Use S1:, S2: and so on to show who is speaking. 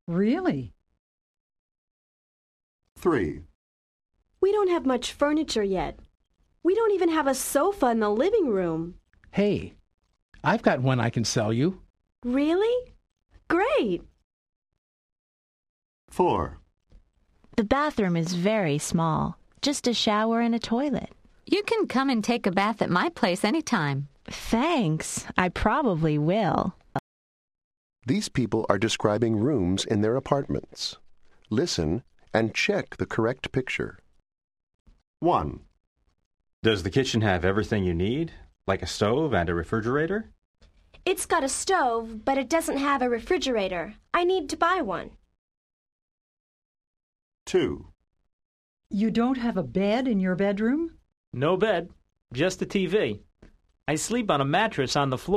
S1: Really?
S2: 3.
S3: We don't have much furniture yet. We don't even have a sofa in the living room.
S4: Hey, I've got one I can sell you.
S3: Really? Great!
S2: 4.
S5: The bathroom is very small, just a shower and a toilet.
S6: You can come and take a bath at my place anytime.
S5: Thanks, I probably will.
S7: These people are describing rooms in their apartments. Listen and check the correct picture.
S2: 1.
S8: Does the kitchen have everything you need, like a stove and a refrigerator?
S9: It's got a stove, but it doesn't have a refrigerator. I need to buy one.
S2: 2.
S1: You don't have a bed in your bedroom?
S10: No bed, just a TV. I sleep on a mattress on the floor.